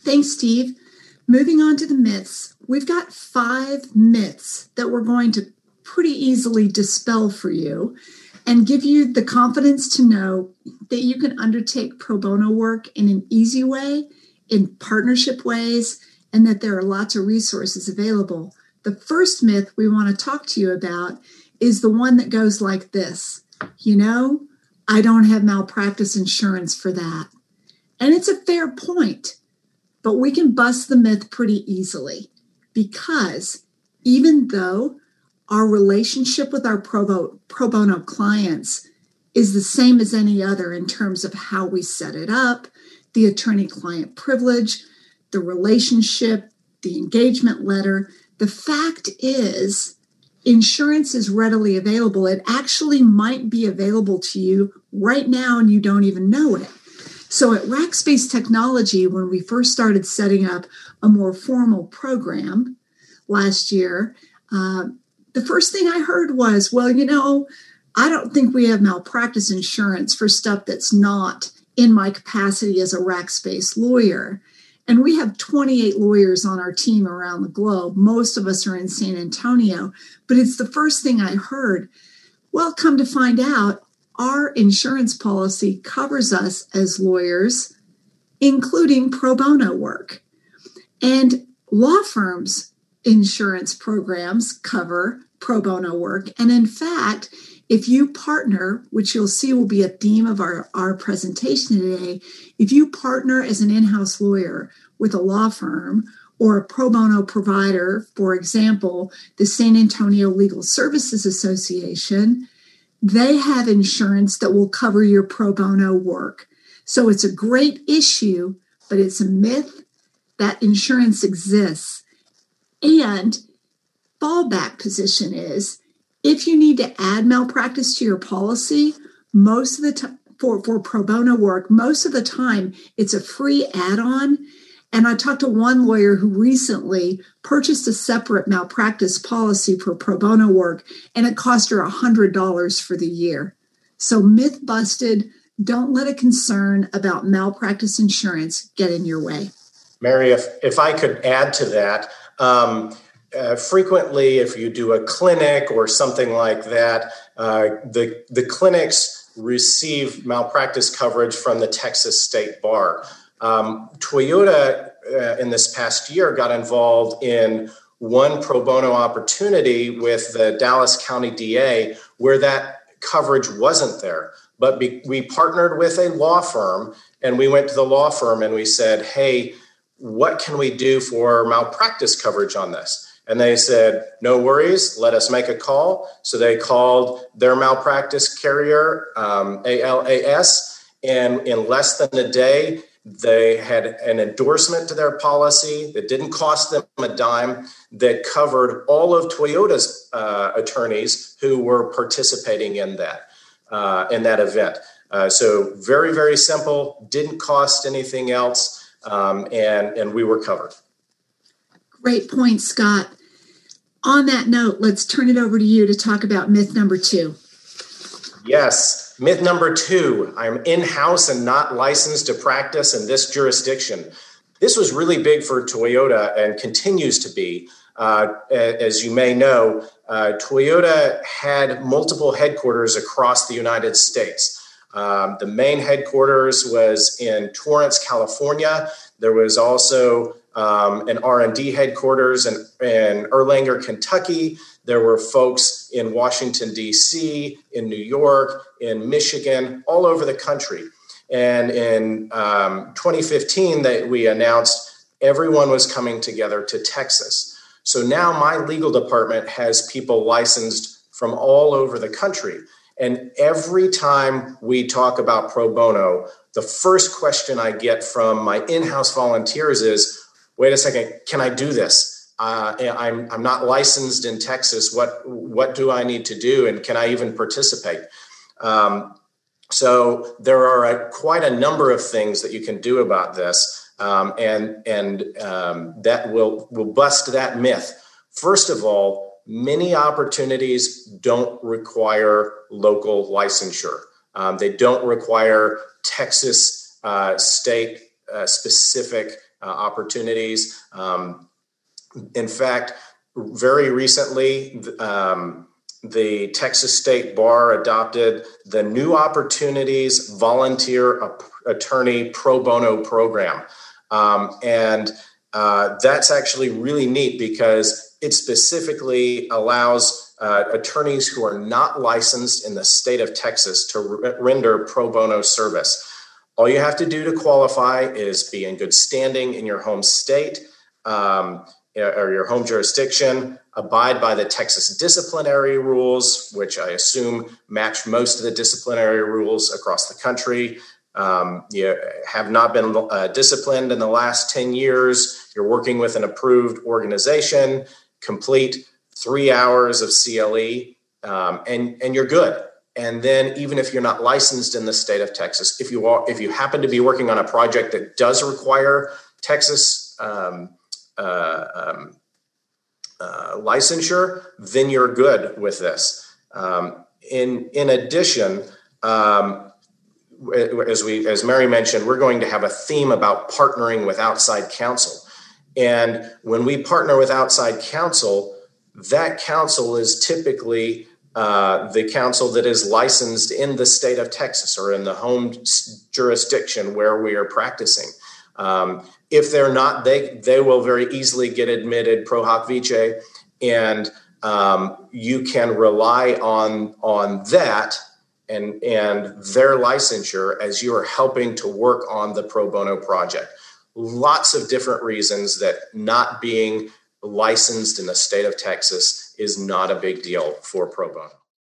Thanks, Steve. Moving on to the myths, we've got 5 myths that we're going to pretty easily dispel for you and give you the confidence to know that you can undertake pro bono work in an easy way, in partnership ways, and that there are lots of resources available. The first myth we want to talk to you about is the one that goes like this. I don't have malpractice insurance for that. And it's a fair point, but we can bust the myth pretty easily because even though our relationship with our pro bono clients is the same as any other in terms of how we set it up, the attorney-client privilege, the relationship, the engagement letter, the fact is insurance is readily available. It actually might be available to you right now and you don't even know it. So at Rackspace Technology, when we first started setting up a more formal program last year, the first thing I heard was, I don't think we have malpractice insurance for stuff that's not in my capacity as a Rackspace lawyer. And we have 28 lawyers on our team around the globe. Most of us are in San Antonio, but it's the first thing I heard. Well, come to find out, our insurance policy covers us as lawyers, including pro bono work. And law firms' insurance programs cover pro bono work. And in fact, if you partner, which you'll see will be a theme of our presentation today, if you partner as an in-house lawyer with a law firm or a pro bono provider, for example, the San Antonio Legal Services Association, they have insurance that will cover your pro bono work. So it's a great issue, but it's a myth that insurance exists. And fallback position is, if you need to add malpractice to your policy, most of the time for pro bono work, most of the time it's a free add-on. And I talked to one lawyer who recently purchased a separate malpractice policy for pro bono work, and it cost her $100 for the year. So myth busted. Don't let a concern about malpractice insurance get in your way. Mary, if I could add to that, frequently, if you do a clinic or something like that, the clinics receive malpractice coverage from the Texas State Bar. Toyota, in this past year, got involved in one pro bono opportunity with the Dallas County DA where that coverage wasn't there. But we partnered with a law firm, and we went to the law firm and we said, hey, what can we do for malpractice coverage on this? And they said, no worries, let us make a call. So they called their malpractice carrier, ALAS, and in less than a day, they had an endorsement to their policy that didn't cost them a dime, that covered all of Toyota's attorneys who were participating in that event. So very, very simple, didn't cost anything else, and we were covered. Great point, Scott. On that note, let's turn it over to you to talk about myth number 2. Yes. Myth number 2, I'm in-house and not licensed to practice in this jurisdiction. This was really big for Toyota and continues to be. As you may know, Toyota had multiple headquarters across the United States. The main headquarters was in Torrance, California. There was also an R&D headquarters in Erlanger, Kentucky. There were folks in Washington, D.C., in New York, in Michigan, all over the country. And in 2015, we announced everyone was coming together to Texas. So now my legal department has people licensed from all over the country. And every time we talk about pro bono, the first question I get from my in-house volunteers is, wait a second, can I do this? I'm not licensed in Texas. What do I need to do? And can I even participate? So there are quite a number of things that you can do about this. And that will bust that myth. First of all, many opportunities don't require local licensure. They don't require Texas state specific opportunities. In fact, very recently, the Texas State Bar adopted the New Opportunities Volunteer Attorney Pro Bono Program. And that's actually really neat because it specifically allows attorneys who are not licensed in the state of Texas to render pro bono service. All you have to do to qualify is be in good standing in your home state or your home jurisdiction, abide by the Texas disciplinary rules, which I assume match most of the disciplinary rules across the country. You have not been disciplined in the last 10 years. You're working with an approved organization, complete 3 hours of CLE, and you're good. And then even if you're not licensed in the state of Texas, if you happen to be working on a project that does require Texas licensure, then you're good with this. In addition, as Mary mentioned, we're going to have a theme about partnering with outside counsel. And when we partner with outside counsel, that counsel is typically the counsel that is licensed in the state of Texas or in the home jurisdiction where we are practicing. If they're not, they will very easily get admitted pro hoc vice, and you can rely on that and their licensure as you are helping to work on the pro bono project. Lots of different reasons that not being licensed in the state of Texas is not a big deal for pro bono.